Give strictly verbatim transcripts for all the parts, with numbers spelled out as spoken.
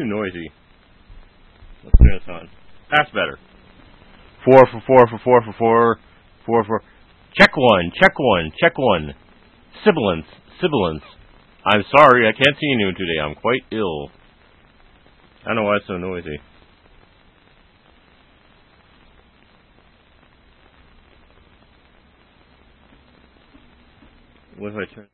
too noisy. Let's turn this on. That's better. Four for four for four for four. Four for... Check one, check one, check one. Sibilance, sibilance. I'm sorry, I can't see you today. I'm quite ill. I don't know why it's so noisy. What if I turn...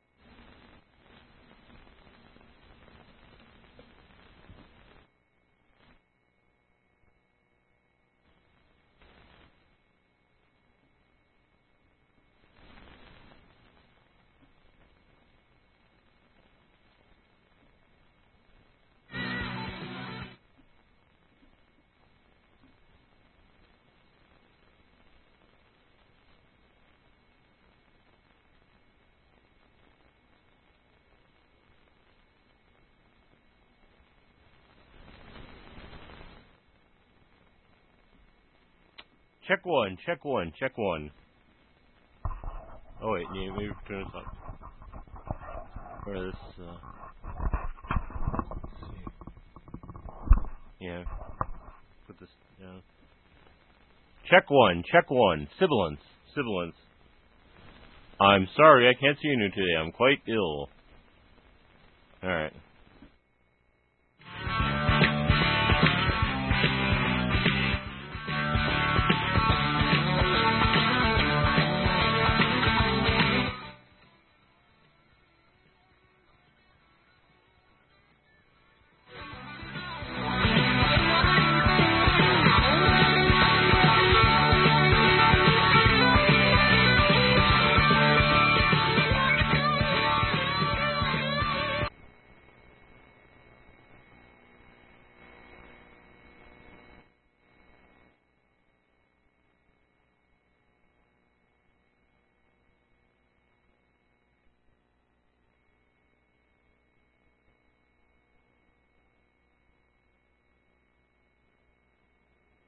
Check one, check one, check one. Oh wait, yeah, maybe turn this on. Or this, uh... let's see. Yeah. Put this down. Check one, check one. Sibilance, sibilance. I'm sorry, I can't see you today. I'm quite ill. Alright.